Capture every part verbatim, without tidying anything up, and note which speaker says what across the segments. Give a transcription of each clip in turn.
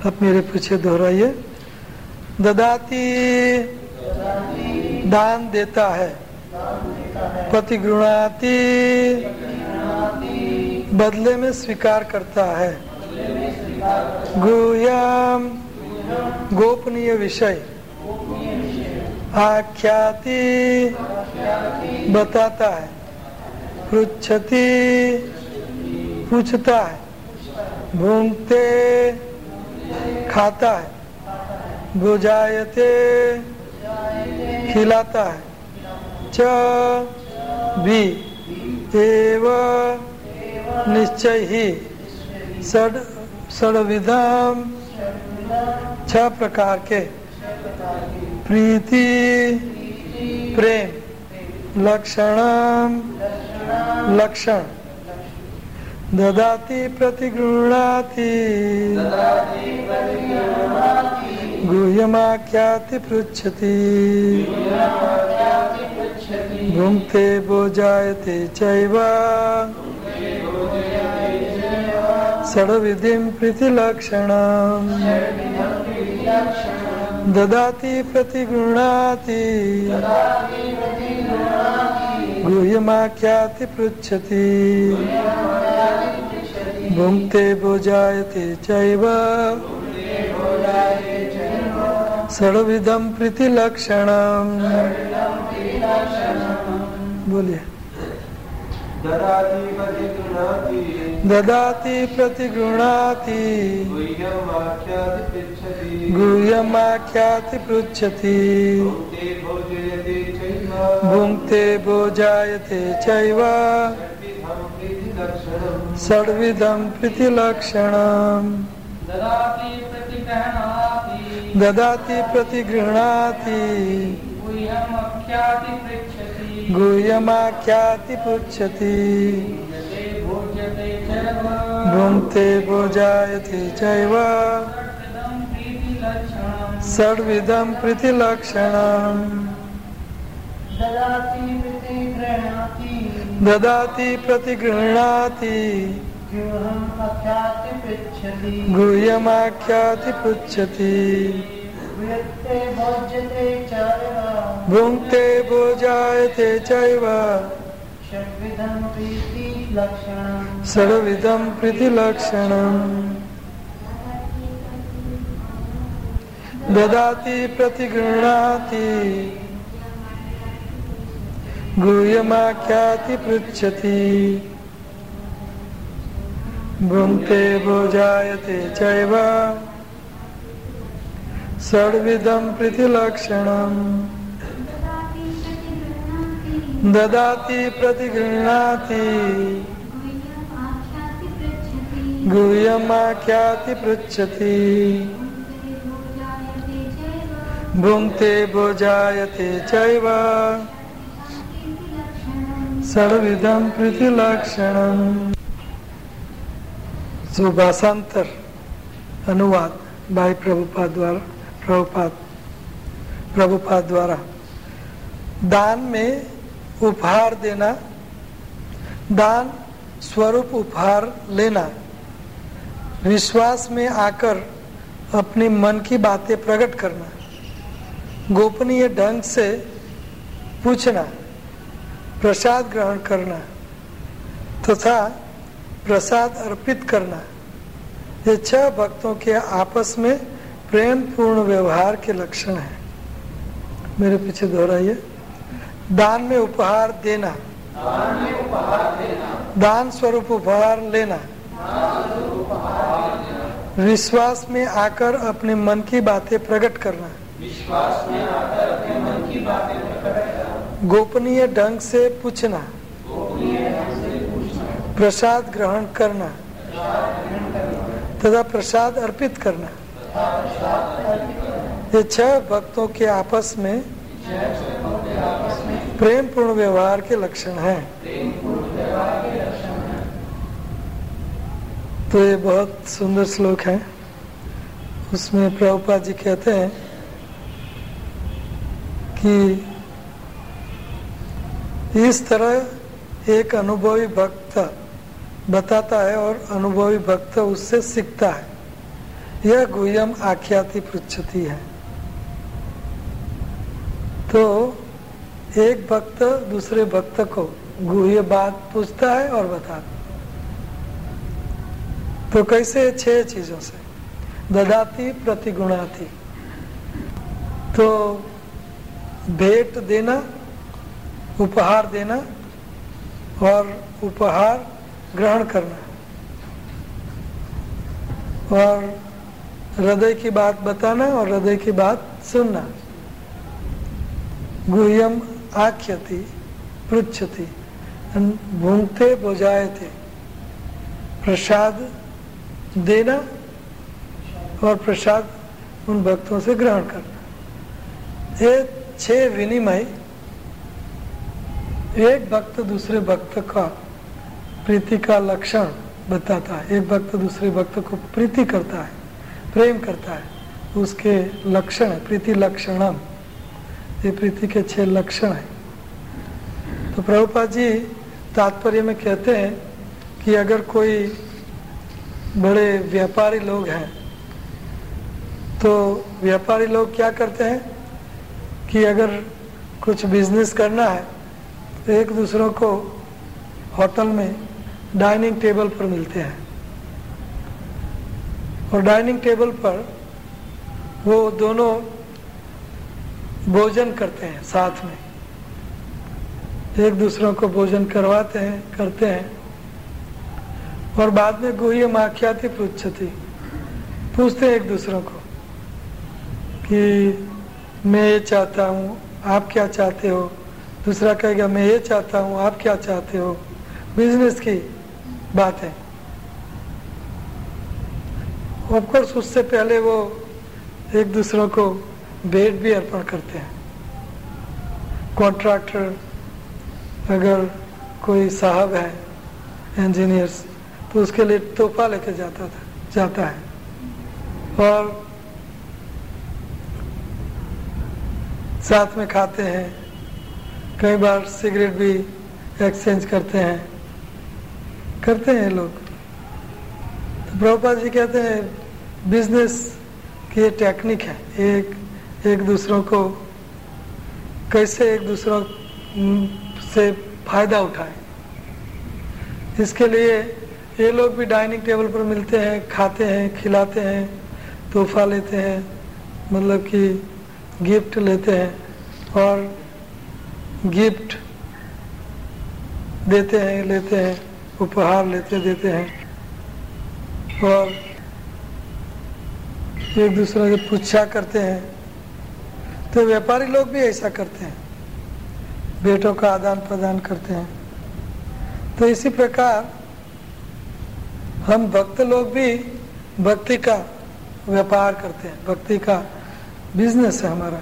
Speaker 1: आप मेरे पीछे दोहराइए। ददाती दान देता है, प्रतिगृणाति बदले में स्वीकार करता है, गुह्यम गोपनीय विषय, आख्याति बताता है, पृच्छति पूछता है, भुंक्ते खाता है, भुजायते खिलाता है, च भी एव निश्चय ही षड षड्विधम छह प्रकार के प्रीति प्रेम लक्षणम लक्षण ददाति प्रतिगृणाति गुह्यमाख्याति पृच्छति भुंक्ते भोजायते चैव षड्विधिं प्रीतिलक्षणम् ददाति प्रतिगृणाति गुह्यमाख्याति पृच्छति भुंक्ते भोजायते चैव षड्विधं प्रीतिलक्षणम्। बोलिए। ददाति प्रतिगृणाति गुह्यमाख्याति पृच्छति भुंक्ते भोजायते चैव षड्विधं प्रीतिलक्षणम्। ददाति प्रतिगृणाति गुह्यमाख्याति पृच्छति भुंक्ते भोजायते चैव षड्विधं प्रीतिलक्षणम्। ददाति प्रतिगृह्णाति गुह्यमाख्याति पृच्छति भुंक्ते भोजायते चैव षड्विधं प्रीतिलक्षणम्। ददाति प्रतिगृह्णाति गुह्यमाख्याति पृच्छति भुंक्ते भोजायते चैव षड्विधं प्रीतिलक्षणम्। ददाति प्रतिगृह्णाति गुह्यमाख्याति पृच्छति भुंक्ते भोजायते चैव षड्विधं प्रीतिलक्षणम्। जो भाषांतर अनुवाद भाई प्रभुपाद द्वारा प्रभुपाद प्रभुपाद द्वारा दान में उपहार देना, दान स्वरूप उपहार लेना, विश्वास में आकर अपनी मन की बातें प्रकट करना, गोपनीय ढंग से पूछना, प्रसाद ग्रहण करना तथा प्रसाद अर्पित करना, ये छह भक्तों के आपस में प्रेम पूर्ण व्यवहार के लक्षण हैं। मेरे पीछे दोहराइए। दान में उपहार देना, दान में उपहार देना, दान स्वरूप उपहार लेना, विश्वास में आकर अपने मन की बातें प्रकट करना,
Speaker 2: विश्वास में आकर अपने मन की बातें प्रकट करना,
Speaker 1: गोपनीय ढंग से पूछना,
Speaker 2: गोपनीय ढंग से पूछना,
Speaker 1: प्रसाद ग्रहण करना तथा प्रसाद अर्पित करना, ये छह भक्तों के आपस में प्रेम पूर्ण व्यवहार के लक्षण हैं। तो ये बहुत सुंदर श्लोक है। उसमें प्रभुपाद जी कहते हैं कि इस तरह एक अनुभवी भक्त बताता है और अनुभवी भक्त उससे सीखता है। यह गुह्यम आख्याति पृच्छति है। तो एक भक्त दूसरे भक्त को गुह्य बात पूछता है और बताता। तो कैसे? छह चीजों से। ददाती प्रतिगुणाती, तो भेंट देना, उपहार देना और उपहार ग्रहण करना, और हृदय की बात बताना और हृदय की बात सुनना। गुह्यम आख्यति पृच्छति, भूंगते बुझाएते, प्रसाद देना और प्रसाद उन भक्तों से ग्रहण करना। ये छह विनिमय एक भक्त दूसरे भक्त का प्रीति का लक्षण बताता है। एक भक्त दूसरे भक्त को प्रीति करता है, प्रेम करता है, उसके लक्षण है प्रीति लक्षणम। ये प्रीति के छह लक्षण हैं। तो प्रभुपाद जी तात्पर्य में कहते हैं कि अगर कोई बड़े व्यापारी लोग हैं तो व्यापारी लोग क्या करते हैं कि अगर कुछ बिजनेस करना है तो एक दूसरों को होटल में डाइनिंग टेबल पर मिलते हैं, और डाइनिंग टेबल पर वो दोनों भोजन करते हैं साथ में, एक दूसरों को भोजन करवाते हैं, करते हैं। और बाद में गुह्यम आख्याति पृच्छति, पूछते हैं एक दूसरों को कि मैं ये चाहता हूँ, आप क्या चाहते हो। दूसरा कहेगा मैं ये चाहता हूँ, आप क्या चाहते हो। बिजनेस की बात है। ऑफ कोर्स उससे पहले वो एक दूसरों को भेंट भी अर्पण करते हैं। कॉन्ट्रैक्टर अगर कोई साहब है इंजीनियर्स, तो उसके लिए तोहफा लेके जाता था जाता है, और साथ में खाते हैं, कई बार सिगरेट भी एक्सचेंज करते हैं करते हैं लोग। तो प्रभुपाद जी कहते हैं बिजनेस की ये टेक्निक है, एक एक दूसरों को कैसे एक दूसरों से फायदा उठाए। इसके लिए ये लोग भी डाइनिंग टेबल पर मिलते हैं, खाते हैं, खिलाते हैं, तोहफा लेते हैं, मतलब कि गिफ्ट लेते हैं, और गिफ्ट देते हैं, लेते हैं, उपहार लेते देते हैं, और एक दूसरे से पूछा करते हैं। तो व्यापारी लोग भी ऐसा करते हैं, भेंटों का आदान प्रदान करते हैं। तो इसी प्रकार हम भक्त लोग भी भक्ति का व्यापार करते हैं, भक्ति का बिजनेस है हमारा।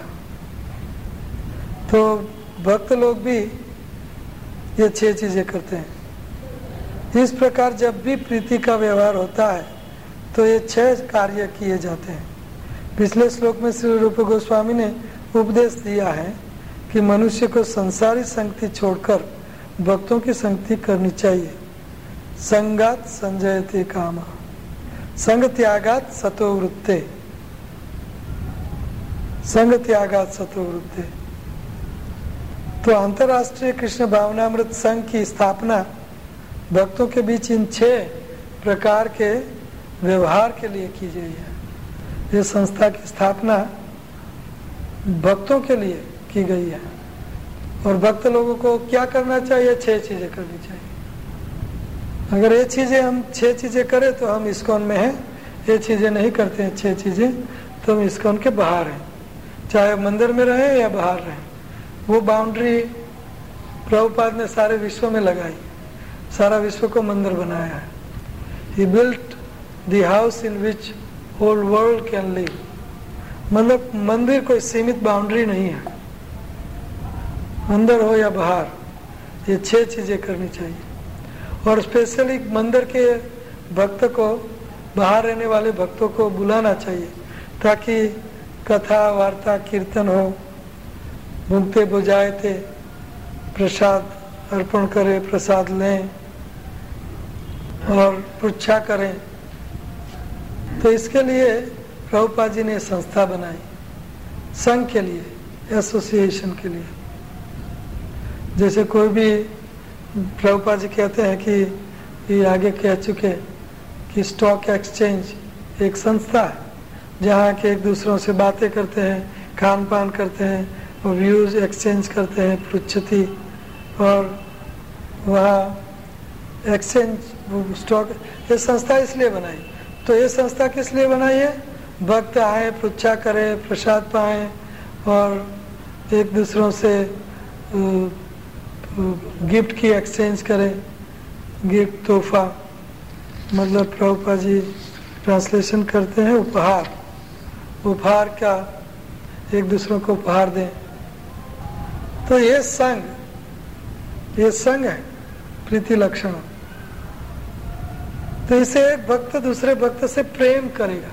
Speaker 1: तो भक्त लोग भी ये छह चीजें करते हैं। इस प्रकार जब भी प्रीति का व्यवहार होता है तो ये छह कार्य किए जाते हैं। पिछले श्लोक में श्री रूप गोस्वामी ने उपदेश दिया है कि मनुष्य को संसारी संगति छोड़कर भक्तों की संगति करनी चाहिए। संगात संजयते कामा, संग त्यागात सतो वृत्ते, संग त्यागात सतो वृत्ते। तो अंतर्राष्ट्रीय कृष्ण भावनामृत संघ की स्थापना भक्तों के बीच इन छह प्रकार के व्यवहार के लिए की गई है। ये संस्था की स्थापना भक्तों के लिए की गई है, और भक्त लोगों को क्या करना चाहिए? छह चीजें करनी चाहिए। अगर ये चीजें हम छह चीजें करें तो हम इस्कॉन में हैं, ये चीजें नहीं करते हैं छह चीजें तो हम इस्कॉन के बाहर हैं, चाहे मंदिर में रहे या बाहर रहे। वो बाउंड्री प्रभुपाद ने सारे विश्व में लगाई, सारा विश्व को मंदिर बनाया है। He built the house in which whole world can live। मतलब मंदिर कोई सीमित बाउंड्री नहीं है, अंदर हो या बाहर, ये छह चीजें करनी चाहिए। और स्पेशली मंदिर के भक्त को, बाहर रहने वाले भक्तों को बुलाना चाहिए ताकि कथा वार्ता कीर्तन हो, भूखते बुझाए थे, प्रसाद अर्पण करें, प्रसाद लें और पृच्छा करें। तो इसके लिए प्रभुपाद जी ने संस्था बनाई, संघ के लिए, एसोसिएशन के लिए। जैसे कोई भी, प्रभुपाद जी कहते हैं कि ये आगे कह चुके कि स्टॉक एक्सचेंज एक संस्था है जहाँ के एक दूसरों से बातें करते हैं, खान पान करते हैं और व्यूज एक्सचेंज करते हैं, पृच्छति, और वहाँ एक्सचेंज स्टॉक। ये संस्था इसलिए बनाई। तो ये संस्था किस लिए बनाई है? भक्त आए, पृच्छा करें, प्रसाद पाएं और एक दूसरों से गिफ्ट की एक्सचेंज करें। गिफ्ट, तोहफा, मतलब प्रभुपाद जी ट्रांसलेशन करते हैं उपहार, उपहार का एक दूसरों को उपहार दें। तो ये संघ, ये संघ है प्रीति लक्षण। तो इसे एक भक्त दूसरे भक्त से प्रेम करेगा।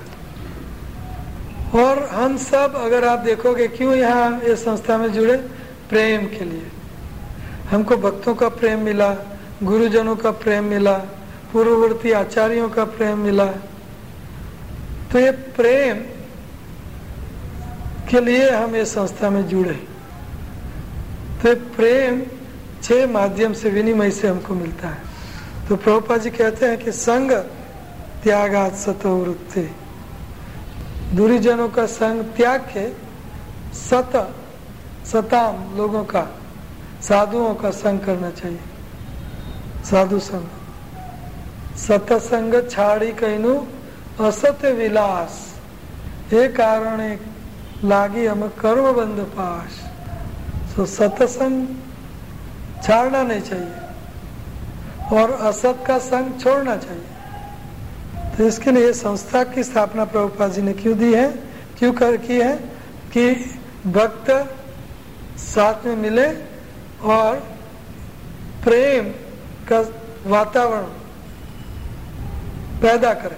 Speaker 1: और हम सब, अगर आप देखोगे क्यों यहाँ ये संस्था में जुड़े, प्रेम के लिए। हमको भक्तों का प्रेम मिला, गुरुजनों का प्रेम मिला, पूर्ववर्ती आचार्यों का प्रेम मिला। तो ये प्रेम के लिए हम ये संस्था में जुड़े। तो ये प्रेम छह माध्यम से, विनिमय से हमको मिलता है। तो प्रभुपाद जी कहते हैं कि संग त्यागात सतो वृत्ति, दूरीजनों का संग त्याग के सत सताम लोगों का, साधुओं का संग करना चाहिए। साधु संग, सतसंग छाड़ी कहनु असत्य विलास, ये कारण लागी हम कर्म बंध पास। तो सतसंग छाड़ना नहीं चाहिए और असत का संग छोड़ना चाहिए। तो इसके लिए संस्था की स्थापना प्रभुपाद जी ने क्यों दी है, क्यों कर की है कि भक्त साथ में मिले और प्रेम का वातावरण पैदा करें।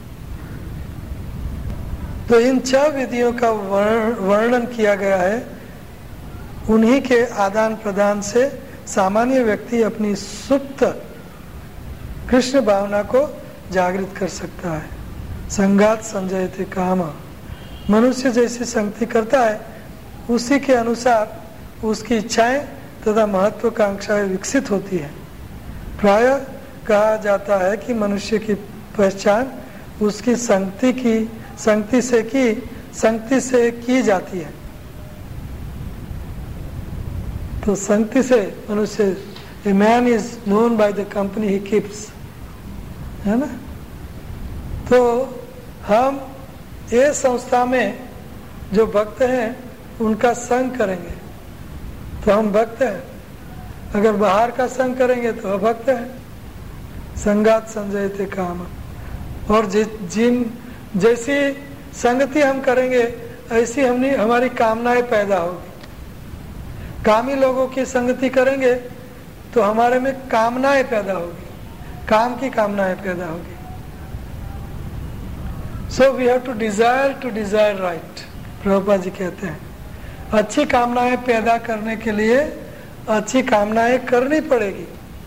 Speaker 1: तो इन छह विधियों का वर्णन किया गया है। उन्हीं के आदान प्रदान से सामान्य व्यक्ति अपनी सुप्त कृष्ण भावना को जागृत कर सकता है। संगात संजयते काम, मनुष्य जैसी संगति करता है उसी के अनुसार उसकी इच्छाएं तथा महत्वाकांक्षाएं विकसित होती है। प्रायः कहा जाता है कि मनुष्य की पहचान उसकी संगति की संगति से की संगति से की जाती है। तो संगति से मनुष्य, a man is known by the company he keeps, है ना। तो हम ये संस्था में जो भक्त हैं उनका संग करेंगे तो हम भक्त हैं, अगर बाहर का संग करेंगे तो अभक्त हैं। संगात संजयते काम, और जिन जैसी संगति हम करेंगे ऐसी हमने हमारी कामनाएं पैदा होगी। कामी लोगों की संगति करेंगे तो हमारे में कामनाएं पैदा होगी, काम की कामनाएं पैदा होगी। So we have to desire to desire right, Prabhupada ji कहते हैं अच्छी कामनाएं पैदा करने के लिए अच्छी कामनाएं करनी पड़ेगी।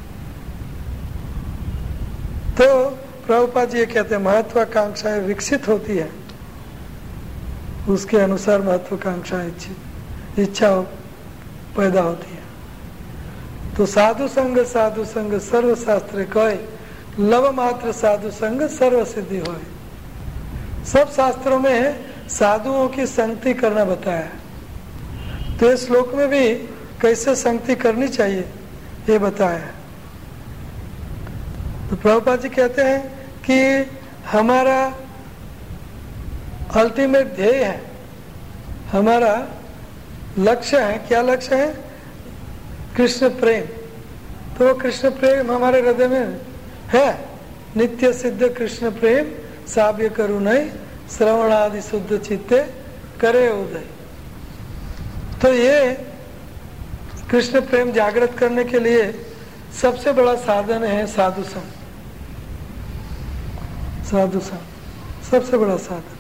Speaker 1: तो प्रभुपाद जी ये कहते हैं महत्वाकांक्षाएं विकसित होती है, उसके अनुसार महत्वाकांक्षाएं इच्छा पैदा होती है। तो साधु संग साधु संग सर्व शास्त्र कहे, लव मात्र साधु संग सर्व सिद्धि होए। सब शास्त्रों में साधुओं की संगति करना बताया है। तो इस श्लोक में भी कैसे संगति करनी चाहिए ये बताया है। तो प्रभुपाद जी कहते हैं कि हमारा अल्टीमेट ध्येय है, हमारा लक्ष्य है। क्या लक्ष्य है? कृष्ण प्रेम। तो वो कृष्ण प्रेम हमारे हृदय में है। नित्य सिद्ध कृष्ण प्रेम साव्य करू नहीं, श्रवण आदि शुद्ध चित्ते करे उदय। तो ये कृष्ण प्रेम जागृत करने के लिए सबसे बड़ा साधन है साधु संग। साधु संग सबसे बड़ा साधन।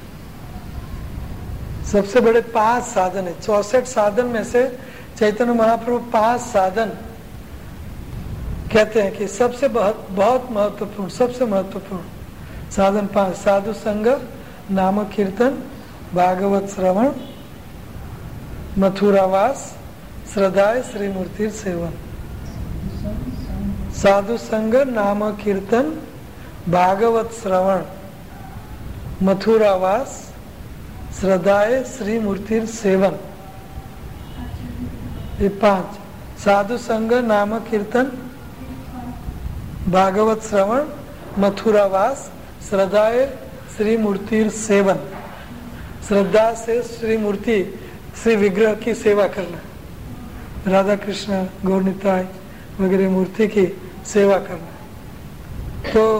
Speaker 1: सबसे बड़े पांच साधन है। चौसठ साधन में से चैतन्य महाप्रभु पांच साधन कहते हैं कि सबसे बहुत बहुत महत्वपूर्ण, सबसे महत्वपूर्ण साधन पांच, साधु संग, नाम कीर्तन, भागवत श्रवण, मथुरावास, श्रद्धाय श्री मूर्ति सेवन। साधु संग, नाम कीर्तन, भागवत श्रवण, मथुरावास, श्रद्धाय श्री मूर्ति सेवन। ये पांच, साधु संग, नाम कीर्तन, भागवत श्रवण, मथुरावास, श्रद्धाय श्री मूर्ति सेवन। श्रद्धा से श्री मूर्ति, श्री विग्रह की सेवा करना, राधा कृष्ण गौरनिताय वगैरह मूर्ति की सेवा करना। तो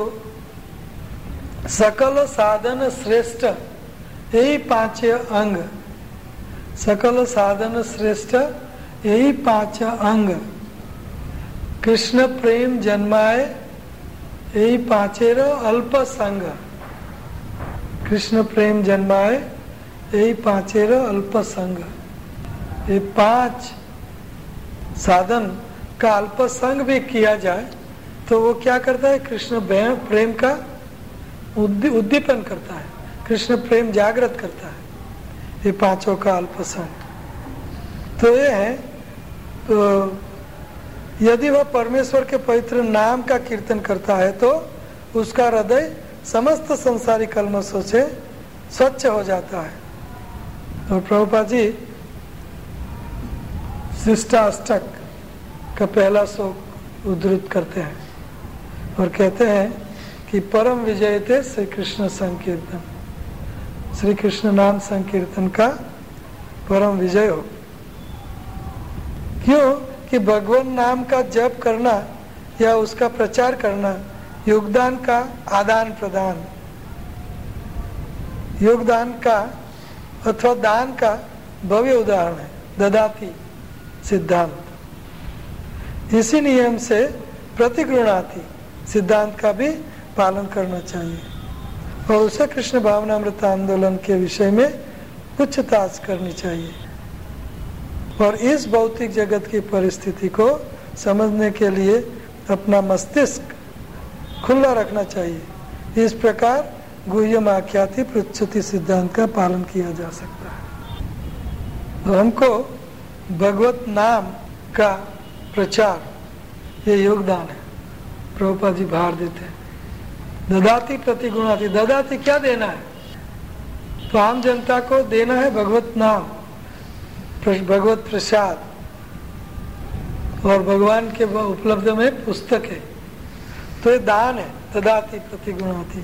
Speaker 1: सकल साधन श्रेष्ठ, यही पांच अंग, सकल साधन श्रेष्ठ यही पांच अंग, कृष्ण प्रेम जन्माए यही पांचेर अल्प संग, कृष्ण प्रेम जन्माए यही पांचेर अल्प संग। ये पांच साधन का अल्प संग भी किया जाए तो वो क्या करता है, कृष्ण प्रेम का उद्दीपन करता है, कृष्ण प्रेम जागृत करता है, ये पांचों का अल्प संग। तो ये है, तो यदि वह परमेश्वर के पवित्र नाम का कीर्तन करता है तो उसका हृदय समस्त संसारी कल्मशों से स्वच्छ हो जाता है। और प्रभुपाद जी शिष्टाष्टक का पहला श्लोक उद्धृत करते हैं और कहते हैं कि परम विजयते श्री कृष्ण संकीर्तन, श्री कृष्ण नाम संकीर्तन का परम विजय हो। क्यों कि भगवान नाम का जप करना या उसका प्रचार करना योगदान का आदान प्रदान, योगदान का अथवा दान का भव्य उदाहरण है, ददाती सिद्धांत। इसी नियम से प्रतिगृणाति सिद्धांत का भी पालन करना चाहिए और उसे कृष्ण भावनामृत आंदोलन के विषय में पूछताछ करनी चाहिए और इस भौतिक जगत की परिस्थिति को समझने के लिए अपना मस्तिष्क खुला रखना चाहिए। इस प्रकार गुह्यम आख्याति प्रच्युति सिद्धांत का पालन किया जा सकता है। तो हमको भगवत नाम का प्रचार ये योगदान है, प्रभुपाद जी भार देते हैं। ददाती प्रतिगुणाती, ददाती क्या देना है, तो आम जनता को देना है भगवत नाम, भगवत प्रसाद और भगवान के उपलब्ध में पुस्तक है, तो ये दान है। ददाती प्रतिगुणाती,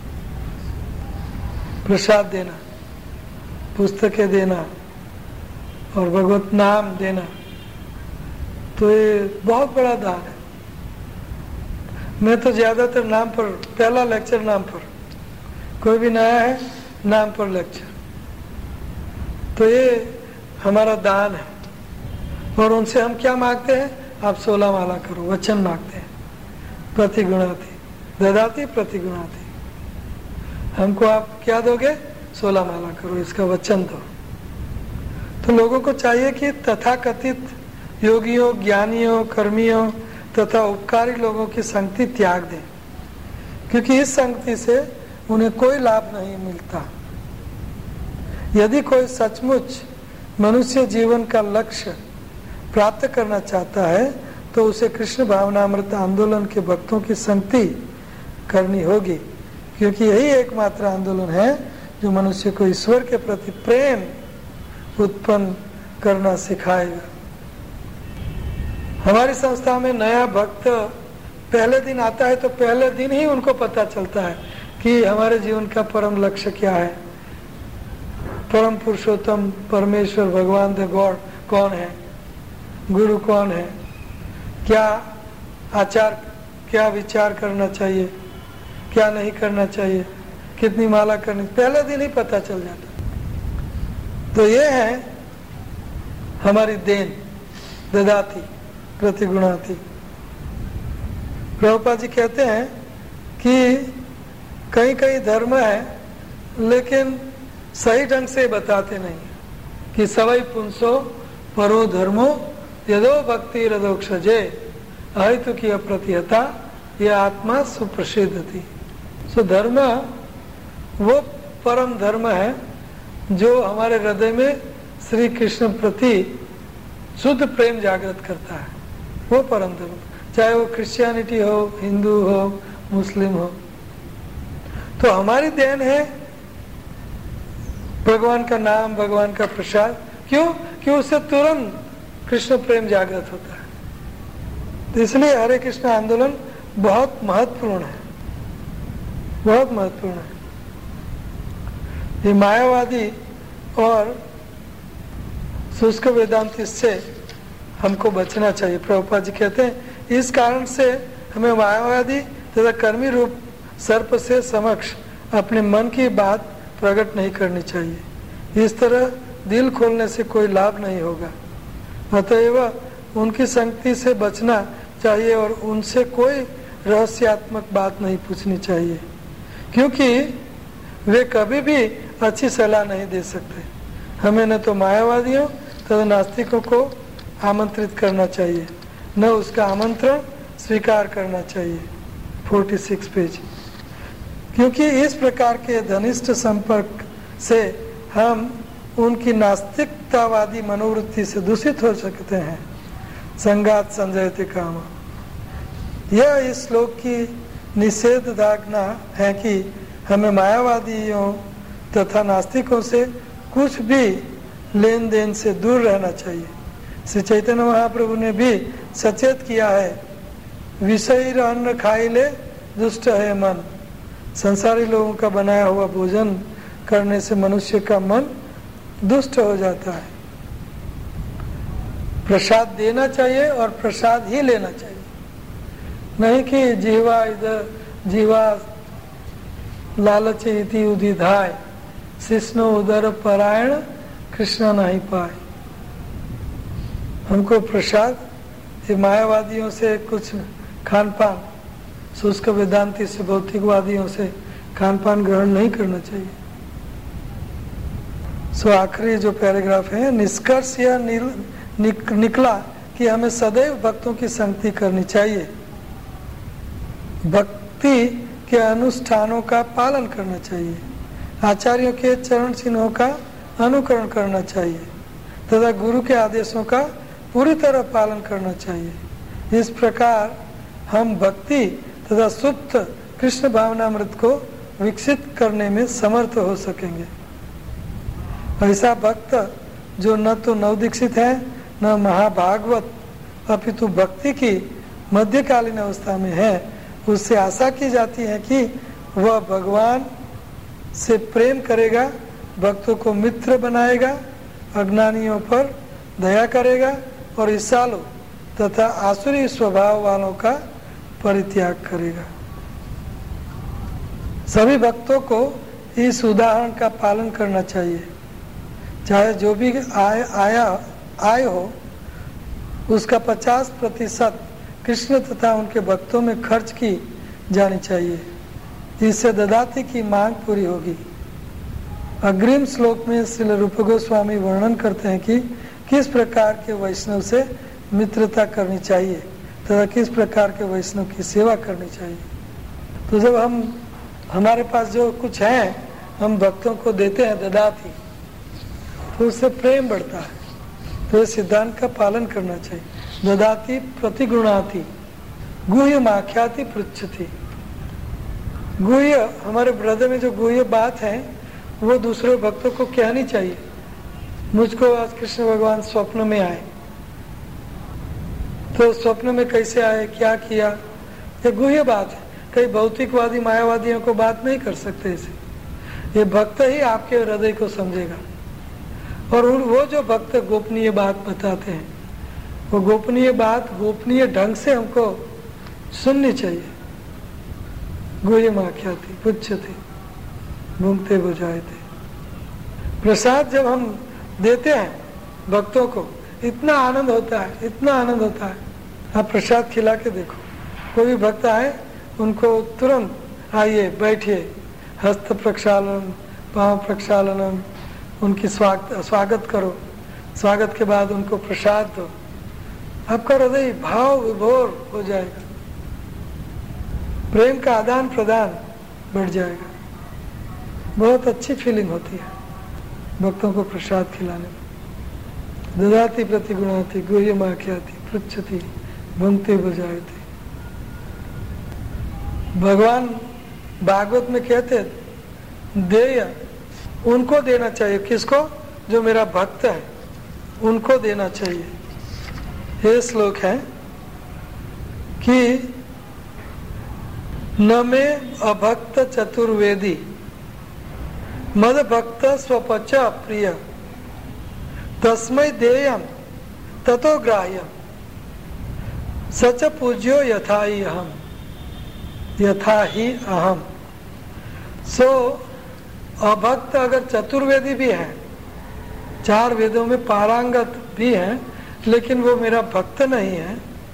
Speaker 1: प्रसाद देना, पुस्तकें देना और भगवत नाम देना, तो ये बहुत बड़ा दान है। मैं तो ज्यादातर नाम पर, पहला लेक्चर नाम पर, कोई भी नया है नाम पर लेक्चर, तो ये हमारा दान है। और उनसे हम क्या मांगते हैं, आप सोलह माला करो, वचन मांगते हैं। प्रतिगुणाती, ददाती प्रतिगुणाती, हमको आप क्या दोगे, सोलह माला करो, इसका वचन दो। तो लोगों को चाहिए कि तथाकथित योगियों, ज्ञानियों, कर्मियों तथा उपकारी लोगों की संगति त्याग दें, क्योंकि इस संगति से उन्हें कोई लाभ नहीं मिलता। यदि कोई सचमुच मनुष्य जीवन का लक्ष्य प्राप्त करना चाहता है तो उसे कृष्ण भावनामृत आंदोलन के भक्तों की संगति करनी होगी, क्योंकि यही एकमात्र आंदोलन है जो मनुष्य को ईश्वर के प्रति प्रेम उत्पन्न करना सिखाएगा। हमारी संस्था में नया भक्त पहले दिन आता है तो पहले दिन ही उनको पता चलता है कि हमारे जीवन का परम लक्ष्य क्या है, परम पुरुषोत्तम परमेश्वर भगवान द गॉड कौन है, गुरु कौन है, क्या आचार, क्या विचार करना चाहिए, क्या नहीं करना चाहिए, कितनी माला करनी, पहले दिन ही पता चल जाता। तो ये है हमारी देन, ददाती प्रतिगुणाती। प्रभुपाद जी कहते हैं कि कई कई धर्म है लेकिन सही ढंग से बताते नहीं कि सवई पुंसो परो धर्मो यदो भक्ति हृदोक्षजे अहितु की अप्रतिहता यह आत्मा सुप्रसिद्ध थी। सो धर्म वो परम धर्म है जो हमारे हृदय में श्री कृष्ण प्रति शुद्ध प्रेम जागृत करता है, वो परम धर्म, चाहे वो क्रिश्चियनिटी हो, हिंदू हो, मुस्लिम हो। तो हमारी देन है भगवान का नाम, भगवान का प्रसाद। क्यों? कि उससे तुरंत कृष्ण प्रेम जागृत होता है। तो इसलिए हरे कृष्ण आंदोलन बहुत महत्वपूर्ण है, बहुत महत्वपूर्ण है। ये मायावादी और शुष्क वेदांत से हमको बचना चाहिए। प्रभुपाद जी कहते हैं इस कारण से हमें मायावादी तथा कर्मी रूप सर्प से समक्ष अपने मन की बात प्रकट नहीं करनी चाहिए। इस तरह दिल खोलने से कोई लाभ नहीं होगा। अतएव उनकी संगति से बचना चाहिए और उनसे कोई रहस्यात्मक बात नहीं पूछनी चाहिए, क्योंकि वे कभी भी अच्छी सलाह नहीं दे सकते। हमें न तो मायावादियों तथा नास्तिकों को आमंत्रित करना चाहिए, न उसका आमंत्रण स्वीकार करना चाहिए। छियालीस पेज। क्योंकि इस प्रकार के घनिष्ठ संपर्क से हम उनकी नास्तिकतावादी मनोवृत्ति से दूषित हो सकते हैं। संगात संजयते काम। यह इस श्लोक की निषेधाज्ञा है कि हमें मायावादियों तथा नास्तिकों से कुछ भी लेन देन से दूर रहना चाहिए। श्री चैतन्य महाप्रभु ने भी सचेत किया है, विषय अन्न खाई ले दुष्ट है मन। संसारी लोगों का बनाया हुआ भोजन करने से मनुष्य का मन दुष्ट हो जाता है। प्रसाद देना चाहिए और प्रसाद ही लेना चाहिए, नहीं कि जीवा इधर जीवा लालच इति उदिधाय शिष्णु उदर परायण कृष्ण नहीं पाए। हमको प्रसाद ये मायावादियों से कुछ खान पान, शुष्क वेदांती से, भौतिकवादियों से खान पान ग्रहण नहीं करना चाहिए। सो आखिरी जो पैराग्राफ है, निष्कर्ष यह निक, निकला कि हमें सदैव भक्तों की संगति करनी चाहिए, भक्ति के अनुष्ठानों का पालन करना चाहिए, आचार्यों के चरण चिन्हों का अनुकरण करना चाहिए तथा गुरु के आदेशों का पूरी तरह पालन करना चाहिए। इस प्रकार हम भक्ति तथा सुप्त कृष्ण भावनामृत को विकसित करने में समर्थ हो सकेंगे। ऐसा भक्त जो न तो नवदीक्षित है न महाभागवत अपितु भक्ति की मध्यकालीन अवस्था में है, उससे आशा की जाती है कि वह भगवान से प्रेम करेगा, भक्तों को मित्र बनाएगा, अज्ञानियों पर दया करेगा और ईसालु तथा आसुरी स्वभाव वालों का परित्याग करेगा। सभी भक्तों को इस उदाहरण का पालन करना चाहिए। चाहे जो भी आय आया आय हो, उसका पचास प्रतिशत कृष्ण तथा उनके भक्तों में खर्च की जानी चाहिए। इससे ददाती की मांग पूरी होगी। अग्रिम श्लोक में श्रील रूप गोस्वामी वर्णन करते हैं कि किस प्रकार के वैष्णव से मित्रता करनी चाहिए तथा किस प्रकार के वैष्णव की सेवा करनी चाहिए। तो जब हम हमारे पास जो कुछ है हम भक्तों को देते हैं ददाती, तो उससे प्रेम बढ़ता है। तो इस सिद्धांत का पालन करना चाहिए। ददाती प्रतिगुणाती गुह्य आख्याति पृच्छति। गुह्य, हमारे हृदय में जो गुह्य बात है वो दूसरे भक्तों को कहनी चाहिए। मुझको आज कृष्ण भगवान स्वप्न में आए, तो स्वप्न में कैसे आए, क्या किया, ये गुह्य बात है। कई भौतिकवादी मायावादियों को बात नहीं कर सकते इसे। ये भक्त ही आपके हृदय को समझेगा। और वो जो भक्त गोपनीय बात बताते हैं, वो गोपनीय बात गोपनीय ढंग से हमको सुननी चाहिए। गुह्य आख्याति पुच्छति भूंगते बुझाते। प्रसाद जब हम देते हैं भक्तों को, इतना आनंद होता है, इतना आनंद होता है। आप प्रसाद खिला के देखो, कोई भी भक्त आए उनको तुरंत आइए बैठिए, हस्त प्रक्षालन, पांव प्रक्षालनम, उनकी स्वागत स्वागत करो। स्वागत के बाद उनको प्रसाद दो, आपका हृदय भाव विभोर हो जाएगा। प्रेम का आदान प्रदान बढ़ जाएगा। बहुत अच्छी फीलिंग होती है भक्तों को प्रसाद खिलाने में। ददाति प्रतिगुणाति गुह्यमाख्याति पृच्छति भंगते बजायते। भगवान भागवत में कहते देय उनको देना चाहिए। किसको? जो मेरा भक्त है उनको देना चाहिए। ये श्लोक है कि न में अभक्त चतुर्वेदी मद भक्त स्वपच प्रिय तस्मै देयम ततो ग्राह्यम सच पूज्यो यथा ही अहम यथा ही अहम। सो अभक्त अगर चतुर्वेदी भी है, चार वेदों में पारंगत भी है, लेकिन वो मेरा भक्त नहीं है,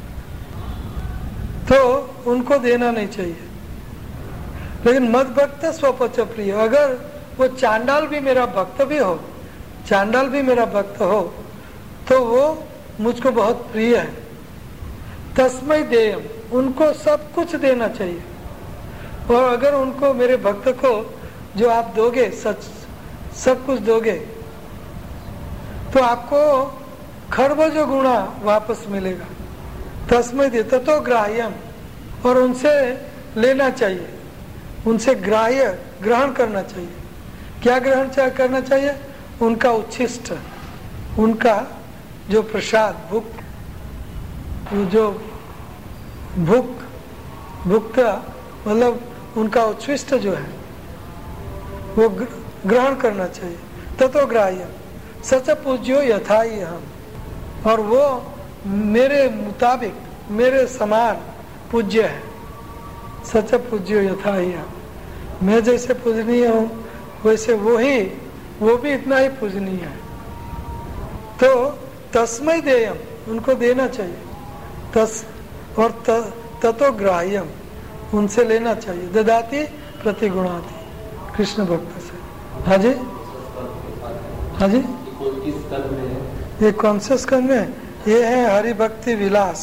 Speaker 1: तो उनको देना नहीं चाहिए। लेकिन मद भक्त स्वपच प्रिय, अगर वो चांडाल भी मेरा भक्त भी हो, चांडाल भी मेरा भक्त हो, तो वो मुझको बहुत प्रिय है। तस्मै देयम, उनको सब कुछ देना चाहिए। और अगर उनको, मेरे भक्त को जो आप दोगे, सच सब कुछ दोगे, तो आपको खरबजो गुणा वापस मिलेगा। तस्मै दे ततो ग्राह्यम, और उनसे लेना चाहिए, उनसे ग्राह्य ग्रहण करना चाहिए। क्या ग्रहण करना चाहिए? उनका उच्छिष्ट, उनका जो प्रसाद, भुक, जो भुक भुक्ता मतलब उनका उच्छिष्ट जो है वो ग्रहण करना चाहिए। ततो ग्राह्य सच पूज्यो यथा ही हम, और वो मेरे मुताबिक, मेरे समान पूज्य है। सच पूज्यो यथा ही हम, मैं जैसे पूजनीय हूँ वैसे वो ही, वो भी इतना ही पूजनीय है। तो तस्मै देयम, उनको देना चाहिए। तस और त, ततो ग्राह्यम, उनसे लेना चाहिए। ददाति प्रतिगुणाति, कृष्ण भक्त से। हाँ जी, हाँ जी, ये कौन से स्कंद में? ये है हरि भक्ति विलास,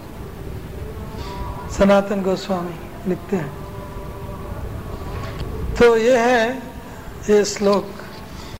Speaker 1: सनातन गोस्वामी लिखते हैं। तो ये है ये श्लोक